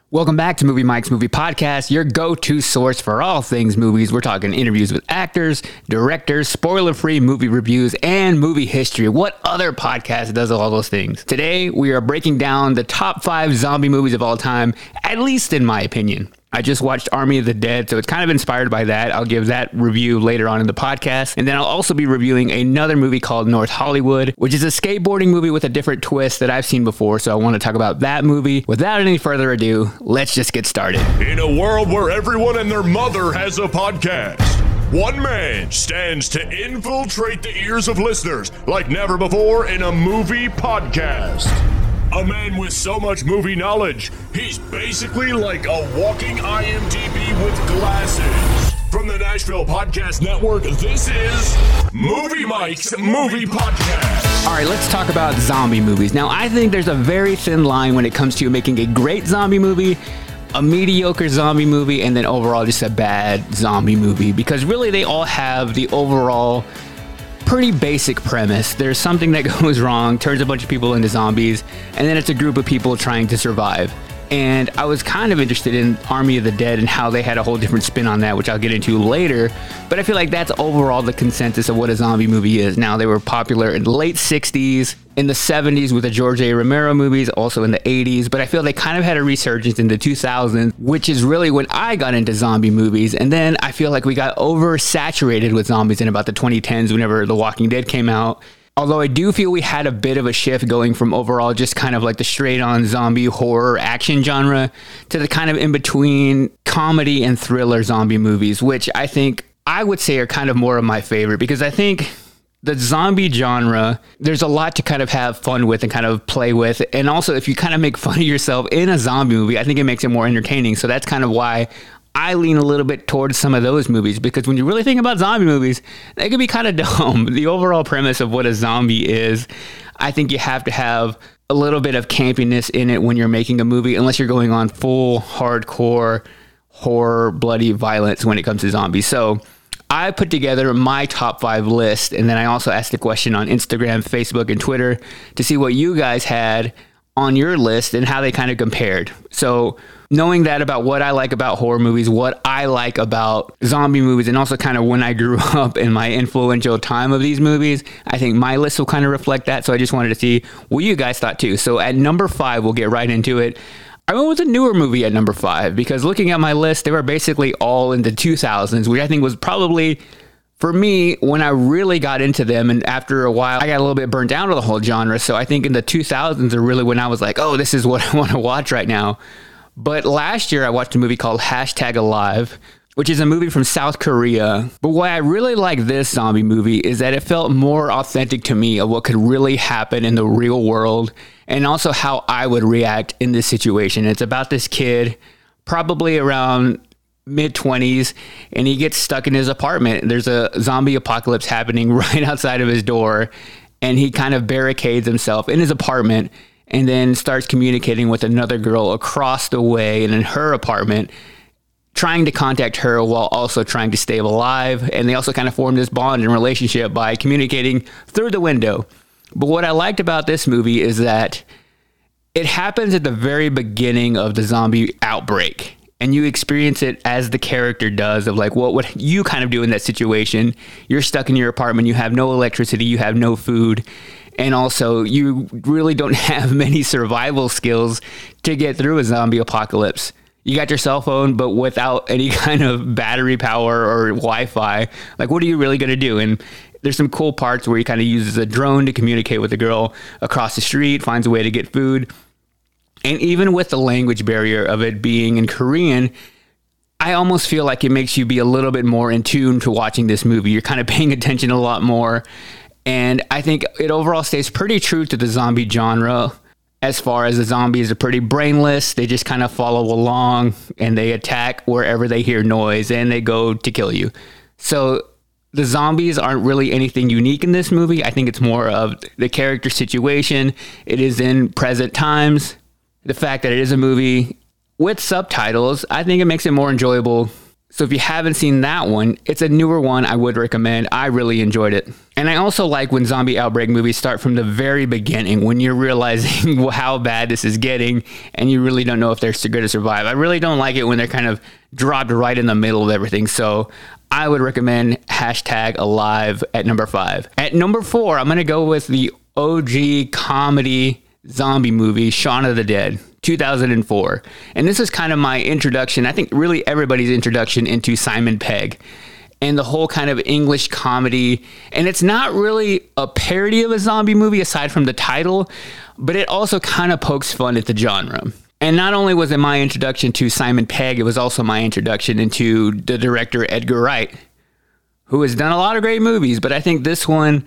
Welcome back to Movie Mike's Movie Podcast, your go-to source for all things movies. We're talking interviews with actors, directors, spoiler-free movie reviews, and movie history. What other podcast does all those things? Today, we are breaking down the top 5 zombie movies of all time, at least in my opinion. I just watched Army of the Dead, so it's kind of inspired by that. I'll give that review later on in the podcast. And then I'll also be reviewing another movie called North Hollywood, which is a skateboarding movie with a different twist that I've seen before. So I want to talk about that movie. Without any further ado, let's just get started. In a world where everyone and their mother has a podcast, one man stands to infiltrate the ears of listeners like never before in a movie podcast. A man with so much movie knowledge, he's basically like a walking IMDb with glasses. From the Nashville Podcast Network, this is Movie Mike's Movie Podcast. All right, let's talk about zombie movies. Now, I think there's a very thin line when it comes to making a great zombie movie, a mediocre zombie movie, and then overall just a bad zombie movie. Because really, they all have the overall pretty basic premise. There's something that goes wrong, turns a bunch of people into zombies, and then it's a group of people trying to survive. And I was kind of interested in Army of the Dead and how they had a whole different spin on that, which I'll get into later. But I feel like that's overall the consensus of what a zombie movie is. Now, they were popular in the late 60s, in the 70s with the George A. Romero movies, also in the 80s. But I feel they kind of had a resurgence in the 2000s, which is really when I got into zombie movies. And then I feel like we got oversaturated with zombies in about the 2010s whenever The Walking Dead came out. Although I do feel we had a bit of a shift going from overall just kind of like the straight-on zombie horror action genre to the kind of in-between comedy and thriller zombie movies, which I think I would say are kind of more of my favorite, because I think the zombie genre, there's a lot to kind of have fun with and kind of play with. And also, if you kind of make fun of yourself in a zombie movie, I think it makes it more entertaining. So that's kind of why I lean a little bit towards some of those movies, because when you really think about zombie movies, they can be kind of dumb. The overall premise of what a zombie is, I think you have to have a little bit of campiness in it when you're making a movie, unless you're going on full hardcore horror, bloody violence when it comes to zombies. So I put together my top 5 list, and then I also asked a question on Instagram, Facebook, and Twitter to see what you guys had on your list and how they kind of compared. So knowing that about what I like about horror movies, what I like about zombie movies, and also kind of when I grew up in my influential time of these movies, I think my list will kind of reflect that. So I just wanted to see what you guys thought too. So at number 5, we'll get right into it. I went with a newer movie at number 5, because looking at my list, they were basically all in the 2000s, which I think was probably, for me, when I really got into them, and after a while, I got a little bit burnt out of the whole genre. So I think in the 2000s are really when I was like, oh, this is what I want to watch right now. But last year, I watched a movie called #Alive, which is a movie from South Korea. But why I really like this zombie movie is that it felt more authentic to me of what could really happen in the real world, and also how I would react in this situation. It's about this kid, probably around mid-20s, and he gets stuck in his apartment. There's a zombie apocalypse happening right outside of his door, and he kind of barricades himself in his apartment and then starts communicating with another girl across the way and in her apartment, trying to contact her while also trying to stay alive. And they also kind of form this bond and relationship by communicating through the window. But what I liked about this movie is that it happens at the very beginning of the zombie outbreak, and you experience it as the character does, of like, what would you kind of do in that situation? You're stuck in your apartment, you have no electricity, you have no food, and also you really don't have many survival skills to get through a zombie apocalypse. You got your cell phone, but without any kind of battery power or Wi-Fi, like, what are you really going to do? And there's some cool parts where he kind of uses a drone to communicate with the girl across the street, finds a way to get food. And even with the language barrier of it being in Korean, I almost feel like it makes you be a little bit more in tune to watching this movie. You're kind of paying attention a lot more. And I think it overall stays pretty true to the zombie genre, as far as the zombies are pretty brainless. They just kind of follow along and they attack wherever they hear noise and they go to kill you. So the zombies aren't really anything unique in this movie. I think it's more of the character situation. It is in present times. The fact that it is a movie with subtitles, I think it makes it more enjoyable So if you haven't seen that one, it's a newer one I would recommend. I really enjoyed it. And I also like when zombie outbreak movies start from the very beginning, when you're realizing how bad this is getting and you really don't know if they're going to survive. I really don't like it when they're kind of dropped right in the middle of everything. So I would recommend #Alive at number 5. At number 4, I'm going to go with the OG comedy zombie movie, Shaun of the Dead, 2004. And this is kind of my introduction, I think really everybody's introduction into Simon Pegg and the whole kind of English comedy. And it's not really a parody of a zombie movie aside from the title, but it also kind of pokes fun at the genre. And not only was it my introduction to Simon Pegg, it was also my introduction into the director Edgar Wright, who has done a lot of great movies, but I think this one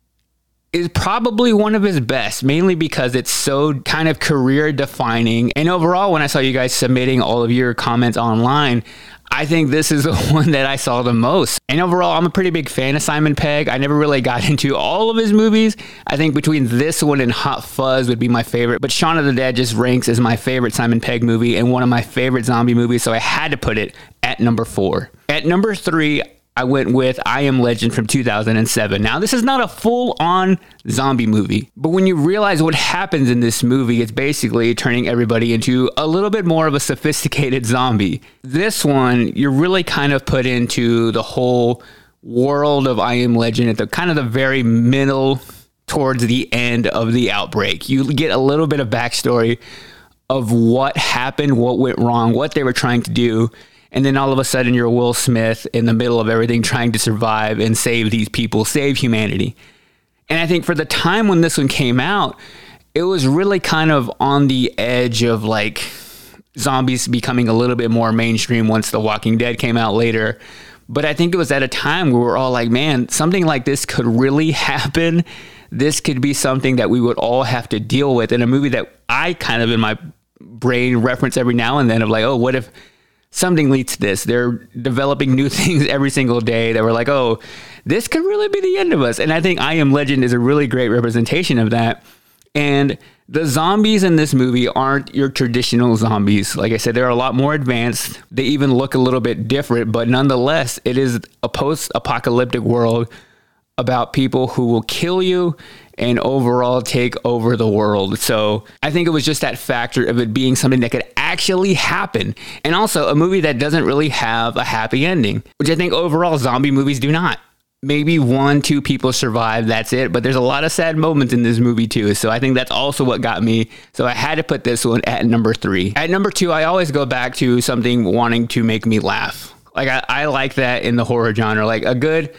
is probably one of his best, mainly because it's so kind of career defining. And overall, when I saw you guys submitting all of your comments online, I think this is the one that I saw the most. And overall, I'm a pretty big fan of Simon Pegg. I never really got into all of his movies. I think between this one and Hot Fuzz would be my favorite, but Shaun of the Dead just ranks as my favorite Simon Pegg movie and one of my favorite zombie movies, so I had to put it at number 4. At number 3, I went with I Am Legend from 2007. Now, this is not a full-on zombie movie, but when you realize what happens in this movie, it's basically turning everybody into a little bit more of a sophisticated zombie. This one, you're really kind of put into the whole world of I Am Legend at the kind of the very middle towards the end of the outbreak. You get a little bit of backstory of what happened, what went wrong, what they were trying to do. And then all of a sudden you're Will Smith in the middle of everything trying to survive and save these people, save humanity. And I think for the time when this one came out, it was really kind of on the edge of like zombies becoming a little bit more mainstream once The Walking Dead came out later. But I think it was at a time where we're all like, man, something like this could really happen. This could be something that we would all have to deal with in a movie that I kind of in my brain reference every now and then of like, oh, what if something leads to this? They're developing new things every single day that we're like, oh, this could really be the end of us. And I think I Am Legend is a really great representation of that. And the zombies in this movie aren't your traditional zombies. Like I said, they're a lot more advanced. They even look a little bit different, but nonetheless, it is a post-apocalyptic world about people who will kill you and overall take over the world. So I think it was just that factor of it being something that could actually happen. And also a movie that doesn't really have a happy ending, which I think overall zombie movies do not. Maybe 1-2 people survive, that's it. But there's a lot of sad moments in this movie too. So I think that's also what got me. So I had to put this one at number 3. At number 2, I always go back to something wanting to make me laugh. Like I like that in the horror genre. Like a good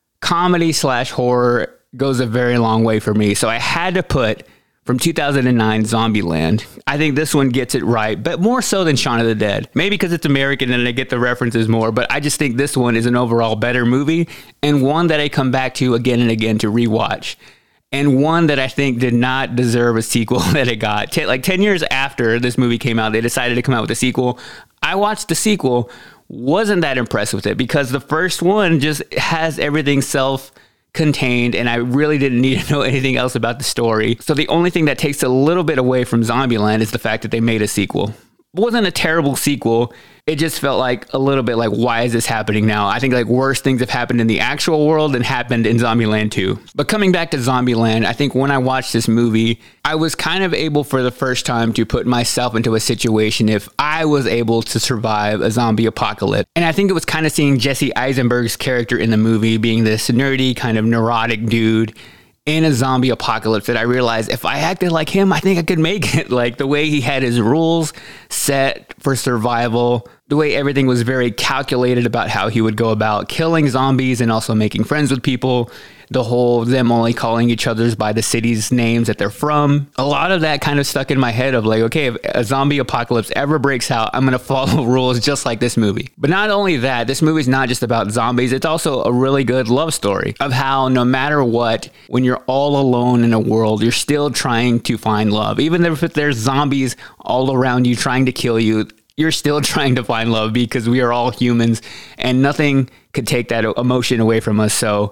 comedy/horror goes a very long way for me. So I had to put from 2009 Zombieland. I think this one gets it right, but more so than Shaun of the Dead. Maybe because it's American and I get the references more, but I just think this one is an overall better movie and one that I come back to again and again to rewatch. And one that I think did not deserve a sequel that it got. 10 years after this movie came out, they decided to come out with a sequel. I watched the sequel, wasn't that impressed with it because the first one just has everything self-contained and I really didn't need to know anything else about the story. So the only thing that takes a little bit away from Zombieland is the fact that they made a sequel. It wasn't a terrible sequel. It just felt like a little bit like, why is this happening now? I think like worse things have happened in the actual world than happened in Zombieland 2. But coming back to Zombieland, I think when I watched this movie, I was kind of able for the first time to put myself into a situation if I was able to survive a zombie apocalypse. And I think it was kind of seeing Jesse Eisenberg's character in the movie being this nerdy kind of neurotic dude in a zombie apocalypse that I realized if I acted like him, I think I could make it. Like the way he had his rules set for survival, the way everything was very calculated about how he would go about killing zombies and also making friends with people. The whole them only calling each other's by the city's names that they're from. A lot of that kind of stuck in my head of like, okay, if a zombie apocalypse ever breaks out, I'm going to follow rules just like this movie. But not only that, this movie is not just about zombies. It's also a really good love story of how no matter what, when you're all alone in a world, you're still trying to find love. Even if there's zombies all around you trying to kill you, you're still trying to find love because we are all humans and nothing could take that emotion away from us. So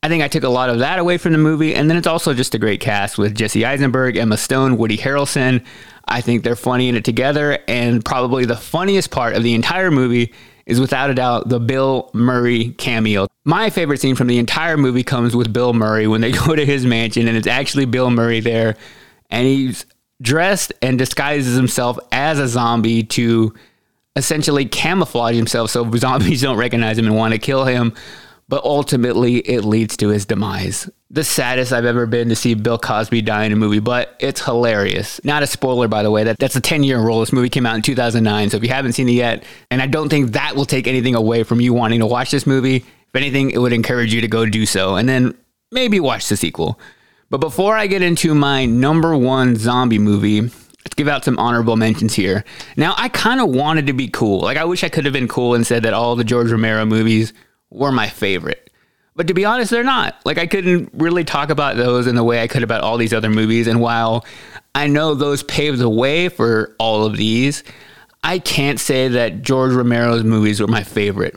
I think I took a lot of that away from the movie. And then it's also just a great cast with Jesse Eisenberg, Emma Stone, Woody Harrelson. I think they're funny in it together. And probably the funniest part of the entire movie is without a doubt the Bill Murray cameo. My favorite scene from the entire movie comes with Bill Murray when they go to his mansion and it's actually Bill Murray there. And he's dressed and disguises himself as a zombie to essentially camouflage himself so zombies don't recognize him and want to kill him. But ultimately, it leads to his demise. The saddest I've ever been to see Bill Cosby die in a movie, but it's hilarious. Not a spoiler, by the way. That's a 10-year rule. This movie came out in 2009, so if you haven't seen it yet, and I don't think that will take anything away from you wanting to watch this movie. If anything, it would encourage you to go do so, and then maybe watch the sequel. But before I get into my number one zombie movie, let's give out some honorable mentions here. Now, I kind of wanted to be cool. Like, I wish I could have been cool and said that all the George Romero movies were my favorite. But to be honest, they're not. Like, I couldn't really talk about those in the way I could about all these other movies. And while I know those paved the way for all of these, I can't say that George Romero's movies were my favorite.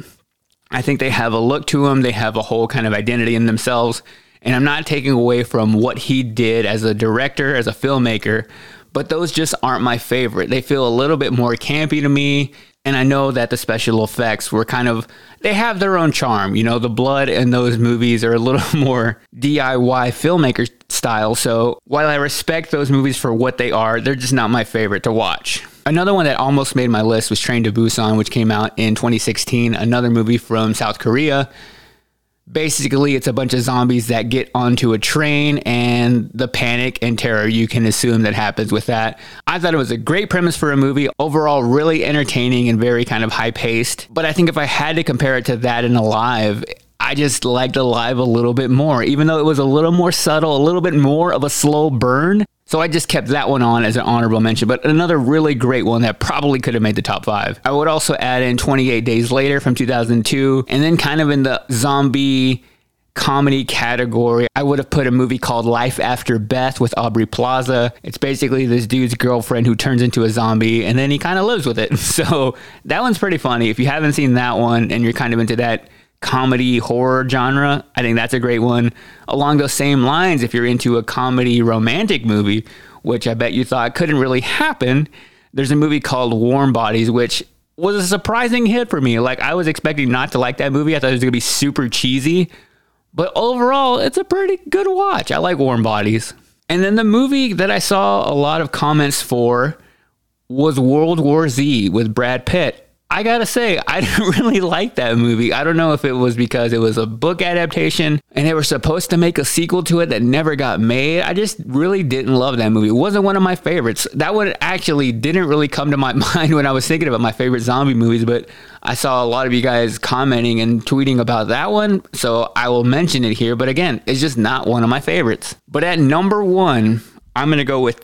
I think they have a look to them. They have a whole kind of identity in themselves. And I'm not taking away from what he did as a director, as a filmmaker, but those just aren't my favorite. They feel a little bit more campy to me. And I know that the special effects were they have their own charm. You know, the blood in those movies are a little more DIY filmmaker style. So while I respect those movies for what they are, they're just not my favorite to watch. Another one that almost made my list was Train to Busan, which came out in 2016, another movie from South Korea. Basically, it's a bunch of zombies that get onto a train and the panic and terror you can assume that happens with that. I thought it was a great premise for a movie. Overall, really entertaining and very kind of high-paced. But I think if I had to compare it to that in Alive, I just liked Alive a little bit more, even though it was a little more subtle, a little bit more of a slow burn. So I just kept that one on as an honorable mention, but another really great one that probably could have made the top 5. I would also add in 28 Days Later from 2002, and then kind of in the zombie comedy category, I would have put a movie called Life After Beth with Aubrey Plaza. It's basically this dude's girlfriend who turns into a zombie, and then he kind of lives with it. So that one's pretty funny. If you haven't seen that one and you're kind of into that comedy horror genre, I think that's a great one. Along those same lines, if you're into a comedy romantic movie, which I bet you thought couldn't really happen, there's a movie called Warm Bodies, which was a surprising hit for me. Like, I was expecting not to like that movie. I thought it was going to be super cheesy, but overall, it's a pretty good watch. I like Warm Bodies. And then the movie that I saw a lot of comments for was World War Z with Brad Pitt. I gotta say, I didn't really like that movie. I don't know if it was because it was a book adaptation and they were supposed to make a sequel to it that never got made. I just really didn't love that movie. It wasn't one of my favorites. That one actually didn't really come to my mind when I was thinking about my favorite zombie movies, but I saw a lot of you guys commenting and tweeting about that one, so I will mention it here. But again, it's just not one of my favorites. But at number 1, I'm going to go with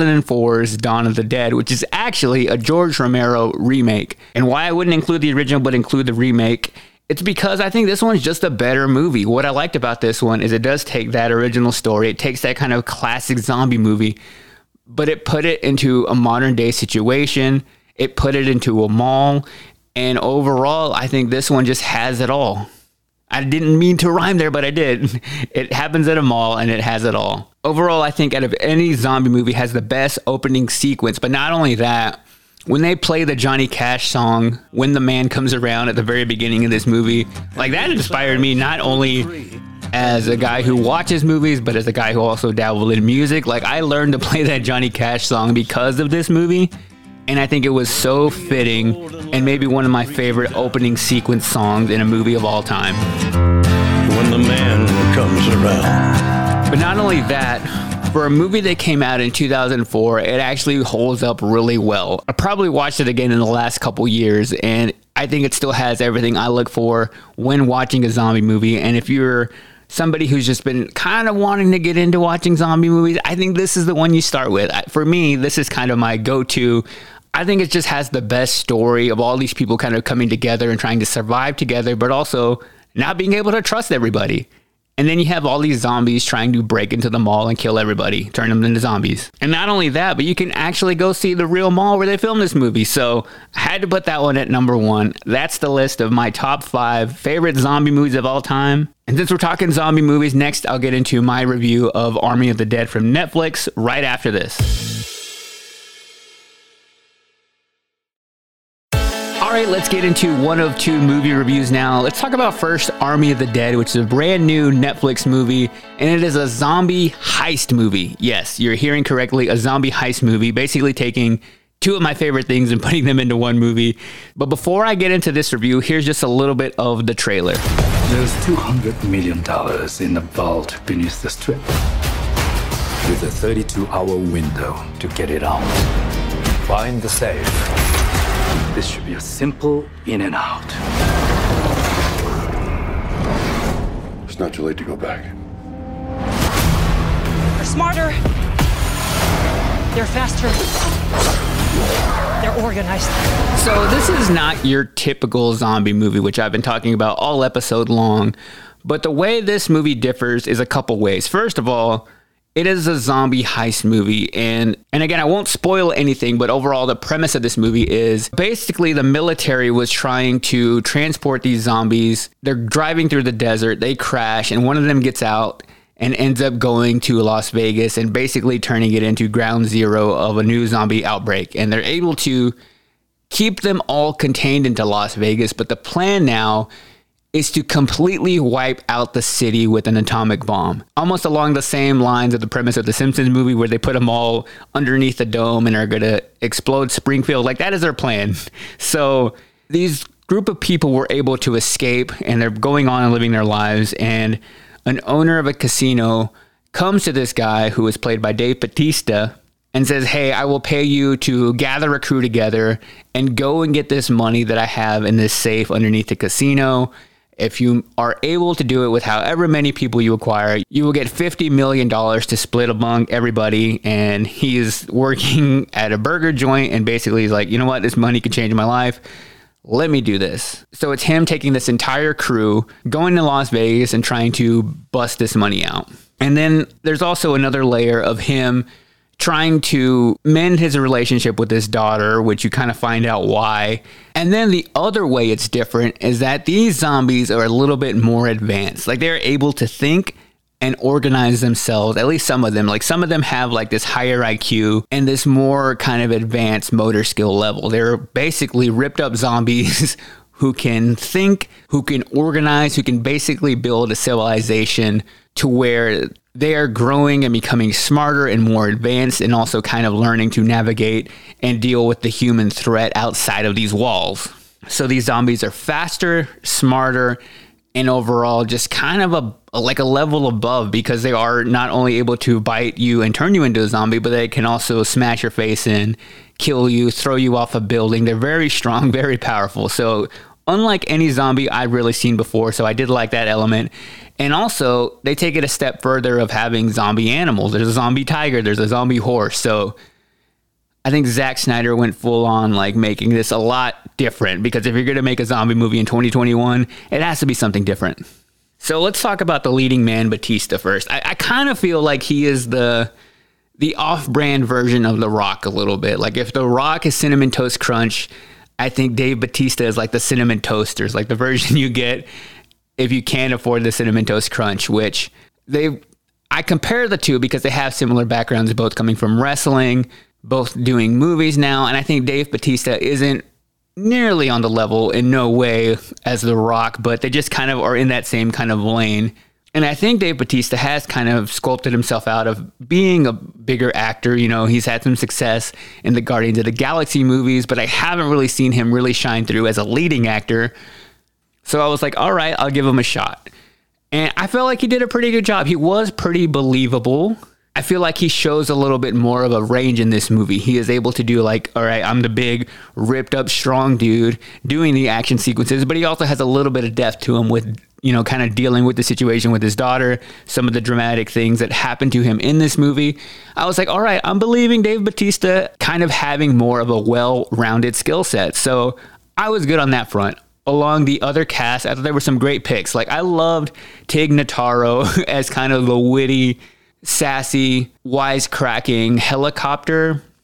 2004's Dawn of the Dead, which is actually a George Romero remake. And why I wouldn't include the original but include the remake, it's because I think this one's just a better movie. What I liked about this one is it does take that original story. It takes that kind of classic zombie movie, but it put it into a modern day situation. It put it into a mall. And overall, I think this one just has it all. I didn't mean to rhyme there, but I did. It happens at a mall and it has it all. Overall, I think out of any zombie movie has the best opening sequence. But not only that, when they play the Johnny Cash song, When the Man Comes Around, at the very beginning of this movie, like, that inspired me not only as a guy who watches movies, but as a guy who also dabbled in music. Like, I learned to play that Johnny Cash song because of this movie. And I think it was so fitting and maybe one of my favorite opening sequence songs in a movie of all time. When the man comes around. But not only that, for a movie that came out in 2004, it actually holds up really well. I probably watched it again in the last couple years, and I think it still has everything I look for when watching a zombie movie. And if you're somebody who's just been kind of wanting to get into watching zombie movies, I think this is the one you start with. For me, this is kind of my go-to. I think it just has the best story of all these people kind of coming together and trying to survive together, but also not being able to trust everybody. And then you have all these zombies trying to break into the mall and kill everybody, turn them into zombies. And not only that, but you can actually go see the real mall where they filmed this movie. So I had to put that one at number 1. That's the list of my top 5 favorite zombie movies of all time. And since we're talking zombie movies, next I'll get into my review of Army of the Dead from Netflix right after this. All right, let's get into one of two movie reviews now. Let's talk about first Army of the Dead, which is a brand new Netflix movie, and it is a zombie heist movie. Yes, you're hearing correctly, a zombie heist movie, basically taking two of my favorite things and putting them into one movie. But before I get into this review, here's just a little bit of the trailer. There's $200 million in the vault beneath the strip, with a 32-hour window to get it out. Find the safe. This should be a simple in and out. It's not too late to go back. They're smarter. They're faster. They're organized. So this is not your typical zombie movie, which I've been talking about all episode long. But the way this movie differs is a couple ways. First of all, it is a zombie heist movie. And again, I won't spoil anything, but overall, the premise of this movie is basically the military was trying to transport these zombies. They're driving through the desert. They crash, and one of them gets out and ends up going to Las Vegas and basically turning it into ground zero of a new zombie outbreak. And they're able to keep them all contained into Las Vegas. But the plan now is to completely wipe out the city with an atomic bomb. Almost along the same lines of the premise of the Simpsons movie where they put them all underneath the dome and are going to explode Springfield. Like, that is their plan. So these group of people were able to escape, and they're going on and living their lives. And an owner of a casino comes to this guy, who is played by Dave Bautista, and says, hey, I will pay you to gather a crew together and go and get this money that I have in this safe underneath the casino. If you are able to do it with however many people you acquire, you will get $50 million to split among everybody. And he is working at a burger joint, and basically he's like, you know what? This money could change my life. Let me do this. So it's him taking this entire crew, going to Las Vegas and trying to bust this money out. And then there's also another layer of him trying to mend his relationship with his daughter, which you kind of find out why. And then the other way it's different is that these zombies are a little bit more advanced. Like, they're able to think and organize themselves, at least some of them. Like, some of them have like this higher IQ and this more kind of advanced motor skill level. They're basically ripped up zombies who can think, who can organize, who can basically build a civilization to where they are growing and becoming smarter and more advanced, and also kind of learning to navigate and deal with the human threat outside of these walls. So these zombies are faster, smarter, and overall just kind of like a level above, because they are not only able to bite you and turn you into a zombie, but they can also smash your face in, kill you, throw you off a building. They're very strong, very powerful. So unlike any zombie I've really seen before, so I did like that element. And also, they take it a step further of having zombie animals. There's a zombie tiger, there's a zombie horse. So I think Zack Snyder went full on like making this a lot different, because if you're going to make a zombie movie in 2021, it has to be something different. So let's talk about the leading man, Bautista, first. I kind of feel like he is the off-brand version of The Rock a little bit. Like, if The Rock is Cinnamon Toast Crunch, I think Dave Bautista is like the Cinnamon Toasters, like the version you get if you can't afford the Cinnamon Toast Crunch, which I compare the two because they have similar backgrounds, both coming from wrestling, both doing movies now. And I think Dave Bautista isn't nearly on the level, in no way, as The Rock, but they just kind of are in that same kind of lane. And I think Dave Bautista has kind of sculpted himself out of being a bigger actor. You know, he's had some success in the Guardians of the Galaxy movies, but I haven't really seen him really shine through as a leading actor. So I was like, all right, I'll give him a shot. And I felt like he did a pretty good job. He was pretty believable. I feel like he shows a little bit more of a range in this movie. He is able to do like, all right, I'm the big, ripped up, strong dude doing the action sequences, but he also has a little bit of depth to him with, you know, kind of dealing with the situation with his daughter, some of the dramatic things that happened to him in this movie. I was like, all right, I'm believing Dave Bautista kind of having more of a well-rounded skill set. So I was good on that front. Along the other cast, I thought there were some great picks. Like, I loved Tig Notaro as kind of the witty, sassy, wisecracking helicopter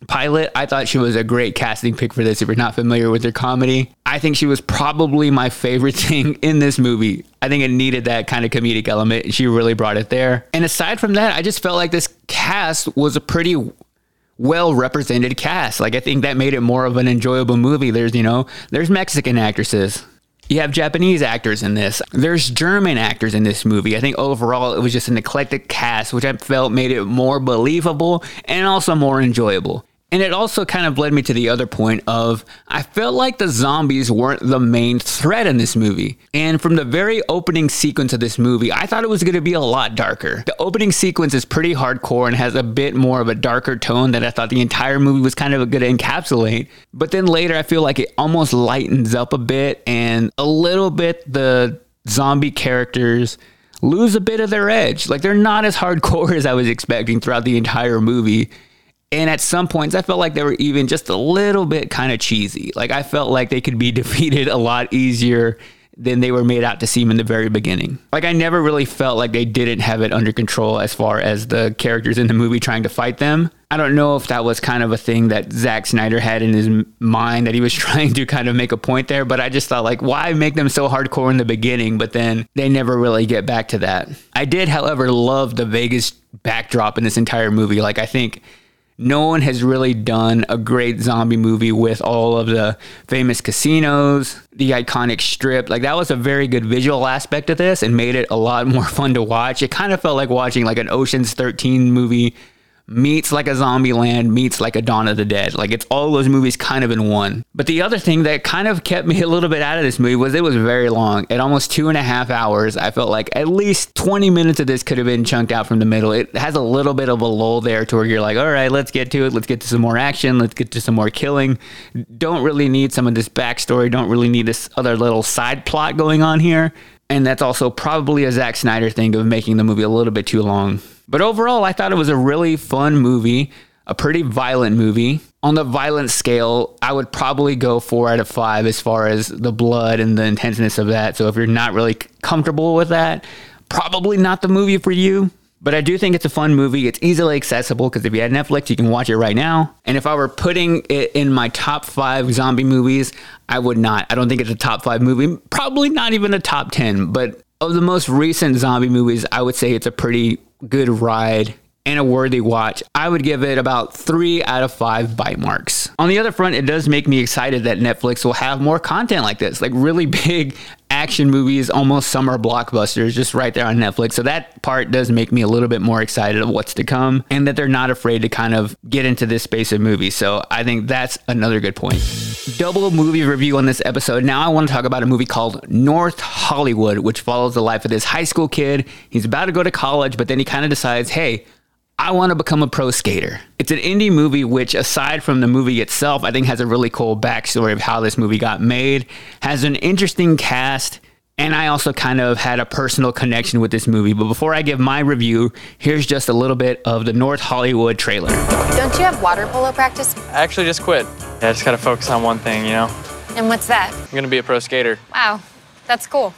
pilot. I thought she was a great casting pick for this if you're not familiar with her comedy. I think she was probably my favorite thing in this movie. I think it needed that kind of comedic element, and she really brought it there. And aside from that, I just felt like this cast was a pretty well-represented cast. Like, I think that made it more of an enjoyable movie. There's Mexican actresses. You have Japanese actors in this. There's German actors in this movie. I think overall it was just an eclectic cast, which I felt made it more believable and also more enjoyable. And it also kind of led me to the other point of, I felt like the zombies weren't the main threat in this movie. And from the very opening sequence of this movie, I thought it was going to be a lot darker. The opening sequence is pretty hardcore and has a bit more of a darker tone that I thought the entire movie was kind of going to encapsulate. But then later, I feel like it almost lightens up a bit, and a little bit the zombie characters lose a bit of their edge. Like, they're not as hardcore as I was expecting throughout the entire movie. And at some points, I felt like they were even just a little bit kind of cheesy. Like, I felt like they could be defeated a lot easier than they were made out to seem in the very beginning. Like, I never really felt like they didn't have it under control as far as the characters in the movie trying to fight them. I don't know if that was kind of a thing that Zack Snyder had in his mind, that he was trying to kind of make a point there. But I just thought, like, why make them so hardcore in the beginning? But then they never really get back to that. I did, however, love the Vegas backdrop in this entire movie. Like, I think no one has really done a great zombie movie with all of the famous casinos, the iconic strip. Like, that was a very good visual aspect of this and made it a lot more fun to watch. It kind of felt like watching like an Ocean's 13 movie meets like a Zombieland, meets like a Dawn of the Dead. Like, it's all those movies kind of in one. But the other thing that kind of kept me a little bit out of this movie was it was very long. At almost 2.5 hours, I felt like at least 20 minutes of this could have been chunked out from the middle. It has a little bit of a lull there to where you're like, all right, let's get to it. Let's get to some more action. Let's get to some more killing. Don't really need some of this backstory. Don't really need this other little side plot going on here. And that's also probably a Zack Snyder thing of making the movie a little bit too long. But overall, I thought it was a really fun movie, a pretty violent movie. On the violence scale, I would probably go 4 out of 5 as far as the blood and the intenseness of that. So if you're not really comfortable with that, probably not the movie for you. But I do think it's a fun movie. It's easily accessible because if you had Netflix, you can watch it right now. And if I were putting it in my top 5 zombie movies, I would not. I don't think it's a top 5 movie. Probably not even a top 10. But of the most recent zombie movies, I would say it's a pretty good ride and a worthy watch. I would give it about 3 out of 5 bite marks. On the other front, it does make me excited that Netflix will have more content like this, like really big action movies, almost summer blockbusters, just right there on Netflix. So that part does make me a little bit more excited of what's to come, and that they're not afraid to kind of get into this space of movies. So I think that's another good point. Double movie review on this episode. Now I want to talk about a movie called North Hollywood, which follows the life of this high school kid. He's about to go to college, but then he kind of decides, hey, I want to become a pro skater. It's an indie movie, which aside from the movie itself, I think has a really cool backstory of how this movie got made, has an interesting cast, and I also kind of had a personal connection with this movie. But before I give my review, here's just a little bit of the North Hollywood trailer. Don't you have water polo practice? I actually just quit. Yeah, I just gotta focus on one thing, you know? And what's that? I'm gonna be a pro skater. Wow, that's cool.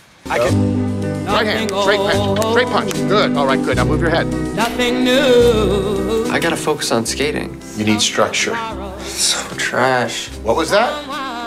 Right hand, straight punch. Good, all right, good. Now move your head. Nothing new. I gotta focus on skating. You need structure. So trash. What was that?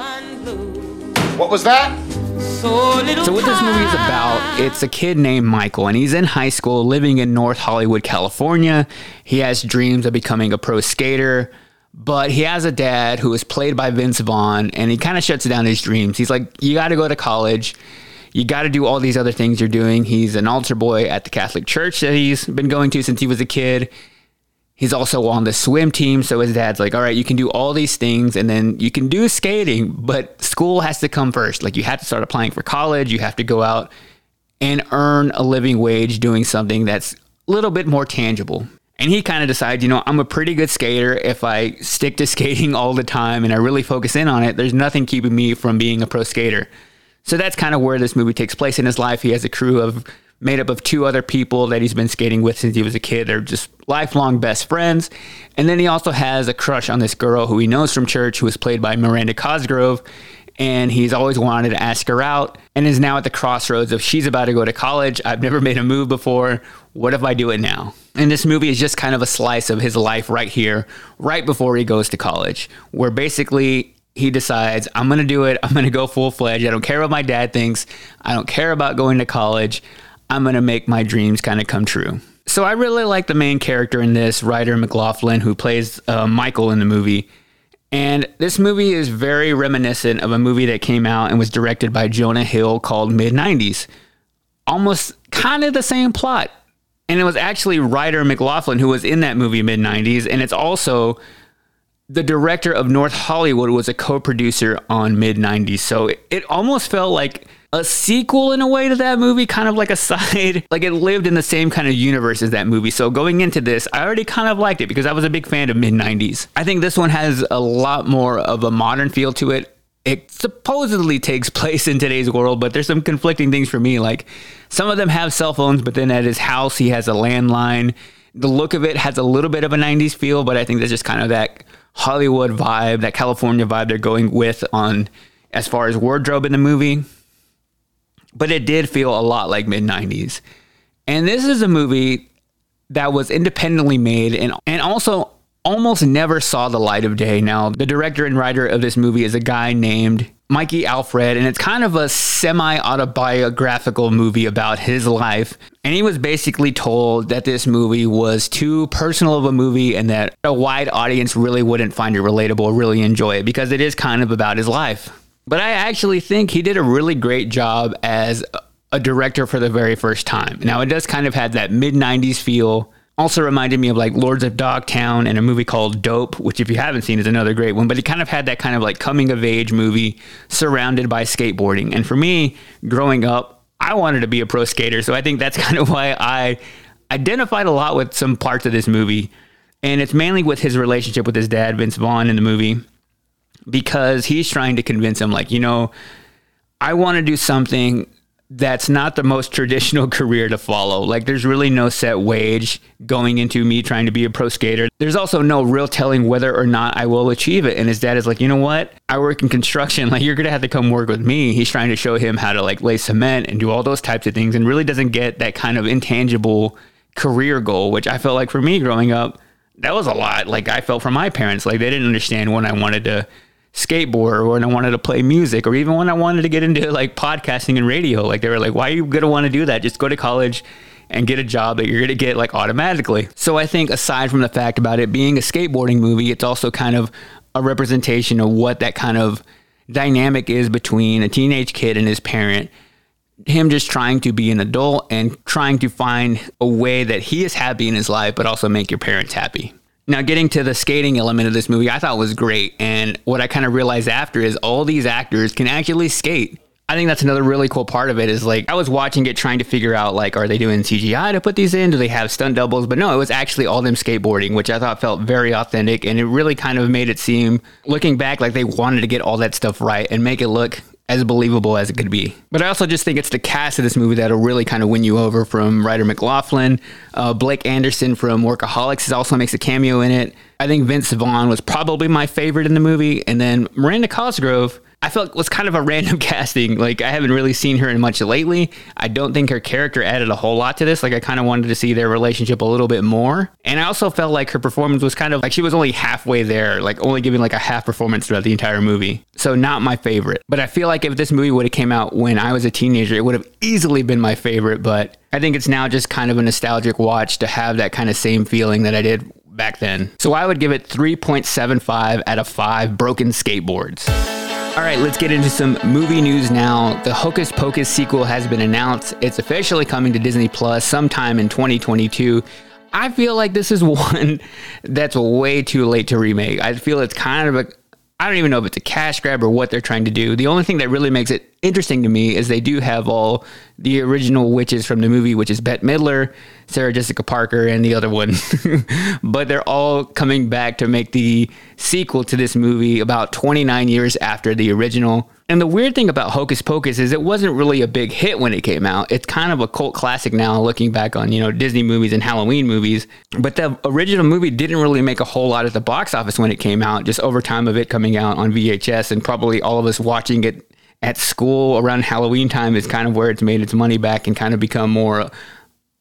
What was that? So what this movie is about, it's a kid named Michael, and he's in high school living in North Hollywood, California. He has dreams of becoming a pro skater, but he has a dad who is played by Vince Vaughn, and he kind of shuts down his dreams. He's like, you got to go to college. You got to do all these other things you're doing. He's an altar boy at the Catholic Church that he's been going to since he was a kid. He's also on the swim team. So his dad's like, all right, you can do all these things and then you can do skating, but school has to come first. Like, you have to start applying for college. You have to go out and earn a living wage doing something that's a little bit more tangible. And he kind of decides, you know, I'm a pretty good skater. If I stick to skating all the time and I really focus in on it, there's nothing keeping me from being a pro skater. So that's kind of where this movie takes place in his life. He has a crew made up of 2 other people that he's been skating with since he was a kid. They're just lifelong best friends. And then he also has a crush on this girl who he knows from church, who is played by Miranda Cosgrove. And he's always wanted to ask her out and is now at the crossroads of she's about to go to college. I've never made a move before. What if I do it now? And this movie is just kind of a slice of his life right here, right before he goes to college, where basically he decides, I'm going to do it. I'm going to go full-fledged. I don't care what my dad thinks. I don't care about going to college. I'm going to make my dreams kind of come true. So I really like the main character in this, Ryder McLaughlin, who plays Michael in the movie. And this movie is very reminiscent of a movie that came out and was directed by Jonah Hill called Mid-90s. Almost kind of the same plot. And it was actually Ryder McLaughlin who was in that movie Mid-90s. And it's also the director of North Hollywood was a co-producer on Mid-90s. So it almost felt like a sequel in a way to that movie, kind of like a side, like it lived in the same kind of universe as that movie. So going into this, I already kind of liked it because I was a big fan of Mid-90s. I think this one has a lot more of a modern feel to it. It supposedly takes place in today's world, but there's some conflicting things for me. Like some of them have cell phones, but then at his house, he has a landline. The look of it has a little bit of a 90s feel, but I think there's just kind of that Hollywood vibe, that California vibe they're going with on as far as wardrobe in the movie. But it did feel a lot like Mid-90s. And this is a movie that was independently made and also almost never saw the light of day. Now, the director and writer of this movie is a guy named Mikey Alfred, and it's kind of a semi-autobiographical movie about his life. And he was basically told that this movie was too personal of a movie and that a wide audience really wouldn't find it relatable or really enjoy it because it is kind of about his life. But I actually think he did a really great job as a director for the very first time. Now, it does kind of have that mid-90s feel. Also reminded me of like Lords of Dogtown and a movie called Dope, which if you haven't seen is another great one. But it kind of had that kind of like coming of age movie surrounded by skateboarding. And for me, growing up, I wanted to be a pro skater. So I think that's kind of why I identified a lot with some parts of this movie. And it's mainly with his relationship with his dad, Vince Vaughn, in the movie. Because he's trying to convince him, like, you know, I want to do something that's not the most traditional career to follow. Like, there's really no set wage going into me trying to be a pro skater. There's also no real telling whether or not I will achieve it. And his dad is like, you know what? I work in construction. Like, you're going to have to come work with me. He's trying to show him how to, like, lay cement and do all those types of things and really doesn't get that kind of intangible career goal, which I felt like for me growing up, that was a lot. Like, I felt from my parents, like, they didn't understand when I wanted to skateboard or when I wanted to play music or even when I wanted to get into like podcasting and radio. Like they were like, why are you going to want to do that? Just go to college and get a job that you're going to get like automatically. So I think aside from the fact about it being a skateboarding movie, it's also kind of a representation of what that kind of dynamic is between a teenage kid and his parent. Him just trying to be an adult and trying to find a way that he is happy in his life, but also make your parents happy. Now, getting to the skating element of this movie, I thought was great. And what I kind of realized after is all these actors can actually skate. I think that's another really cool part of it is like, I was watching it trying to figure out, like, are they doing CGI to put these in? Do they have stunt doubles? But no, it was actually all them skateboarding, which I thought felt very authentic. And it really kind of made it seem, looking back, like they wanted to get all that stuff right and make it look as believable as it could be. But I also just think it's the cast of this movie that'll really kind of win you over, from Ryder McLaughlin. Blake Anderson from Workaholics also makes a cameo in it. I think Vince Vaughn was probably my favorite in the movie. And then Miranda Cosgrove, I felt was kind of a random casting. Like, I haven't really seen her in much lately. I don't think her character added a whole lot to this. Like, I kind of wanted to see their relationship a little bit more. And I also felt like her performance was kind of like she was only halfway there, like only giving like a half performance throughout the entire movie. So not my favorite. But I feel like if this movie would have came out when I was a teenager, it would have easily been my favorite. But I think it's now just kind of a nostalgic watch to have that kind of same feeling that I did back then. So I would give it 3.75 out of 5 broken skateboards. All right, let's get into some movie news now. The Hocus Pocus sequel has been announced. It's officially coming to Disney Plus sometime in 2022. I feel like this is one that's way too late to remake. I feel it's kind of I don't even know if it's a cash grab or what they're trying to do. The only thing that really makes it interesting to me is they do have all the original witches from the movie, which is Bette Midler, Sarah Jessica Parker, and the other one. But they're all coming back to make the sequel to this movie about 29 years after the original. And the weird thing about Hocus Pocus is it wasn't really a big hit when it came out. It's kind of a cult classic now, looking back on, you know, Disney movies and Halloween movies. But the original movie didn't really make a whole lot at the box office when it came out, just over time of it coming out on VHS, and probably all of us watching it at school around Halloween time is kind of where it's made its money back and kind of become more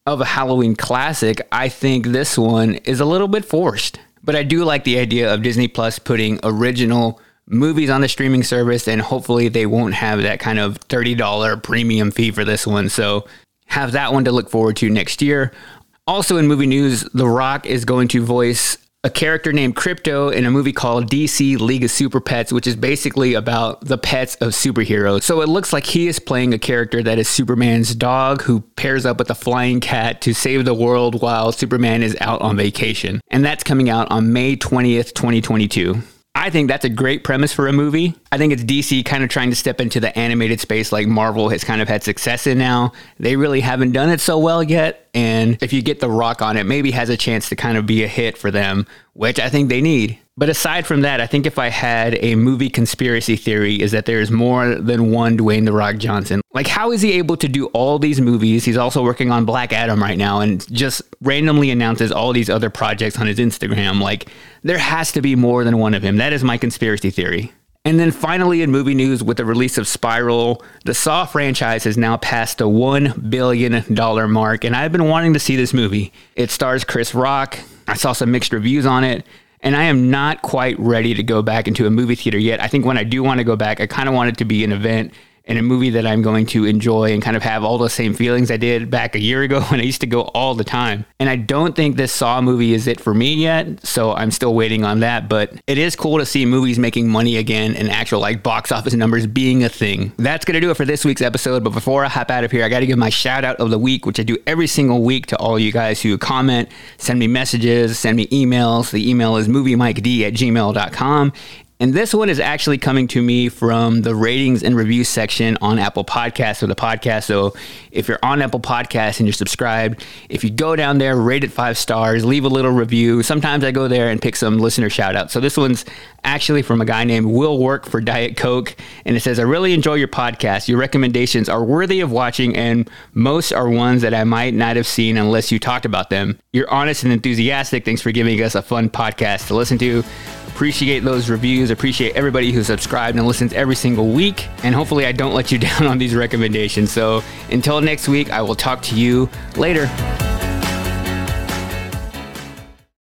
of a Halloween classic, I think this one is a little bit forced. But I do like the idea of Disney Plus putting original movies on the streaming service, and hopefully they won't have that kind of $30 premium fee for this one. So have that one to look forward to next year. Also in movie news, The Rock is going to voice a character named Crypto in a movie called DC League of Super Pets, which is basically about the pets of superheroes. So it looks like he is playing a character that is Superman's dog who pairs up with a flying cat to save the world while Superman is out on vacation. And that's coming out on May 20th, 2022. I think that's a great premise for a movie. I think it's DC kind of trying to step into the animated space like Marvel has kind of had success in now. They really haven't done it so well yet. And if you get The Rock on it, maybe has a chance to kind of be a hit for them, which I think they need. But aside from that, I think if I had a movie conspiracy theory is that there's more than one Dwayne The Rock Johnson. Like, how is he able to do all these movies? He's also working on Black Adam right now and just randomly announces all these other projects on his Instagram. Like, there has to be more than one of him. That is my conspiracy theory. And then finally in movie news, with the release of Spiral, the Saw franchise has now passed the $1 billion mark, and I've been wanting to see this movie. It stars Chris Rock. I saw some mixed reviews on it, and I am not quite ready to go back into a movie theater yet. I think when I do want to go back, I kind of want it to be an event and a movie that I'm going to enjoy and kind of have all the same feelings I did back a year ago when I used to go all the time. And I don't think this Saw movie is it for me yet, so I'm still waiting on that. But it is cool to see movies making money again and actual like box office numbers being a thing. That's going to do it for this week's episode. But before I hop out of here, I got to give my shout out of the week, which I do every single week to all you guys who comment, send me messages, send me emails. The email is moviemiked@gmail.com. And this one is actually coming to me from the ratings and reviews section on Apple Podcasts of the podcast. So if you're on Apple Podcasts and you're subscribed, if you go down there, rate it 5 stars, leave a little review. Sometimes I go there and pick some listener shout outs. So this one's actually from a guy named Will Work for Diet Coke. And it says, I really enjoy your podcast. Your recommendations are worthy of watching, and most are ones that I might not have seen unless you talked about them. You're honest and enthusiastic. Thanks for giving us a fun podcast to listen to. Appreciate those reviews. Appreciate everybody who subscribed and listens every single week. And hopefully I don't let you down on these recommendations. So until next week, I will talk to you later.